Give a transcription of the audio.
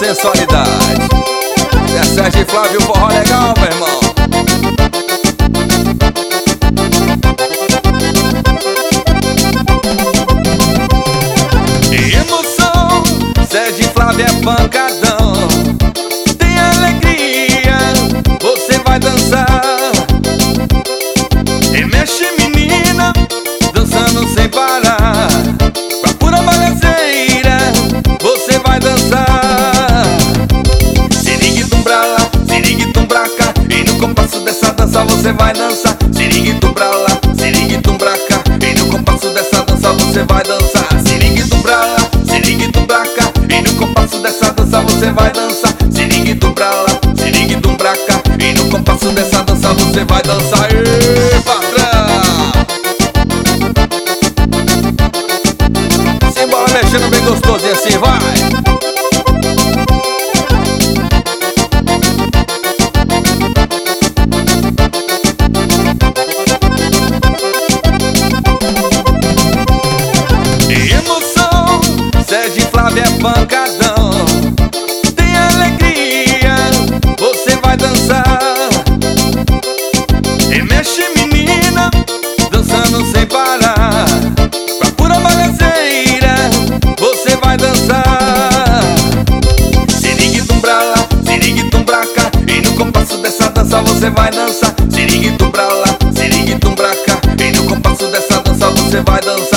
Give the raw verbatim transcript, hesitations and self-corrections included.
sensualidade. É Sérgio e Flávio, forró legal, meu irmão. Emoção, Sérgio e Flávio é pancadão. Tem alegria, você vai dançar. E mexe menina, dançando sem parar. Pra pura bagaceira, você vai dançar. Siriguitum pra lá, siriguitum pra cá. E no compasso dessa dança você vai dançar. Siriguitum pra lá, siriguitum pra cá. E no compasso dessa dança você vai dançar. Siriguitum pra lá, siriguitum pra cá. E no compasso dessa dança você vai dançar. Siriguitum pra lá, siriguitum pra cá. E no compasso dessa dança você vai dançar. Ê, patrão! Simbora mexendo bem gostosinho assim, vai! Emoção, Sérgio e Flávio é pancadão. Tem alegria, você vai dançar. E mexe menina, dançando sem parar. Pra pura bagaceira, você vai dançar. Siriguitum pra lá, siriguitum pra cá. E no compasso dessa dança você vai dançar. Siriguitum pra lá, siriguitum pra cá. E no compasso dessa dança você vai dançar.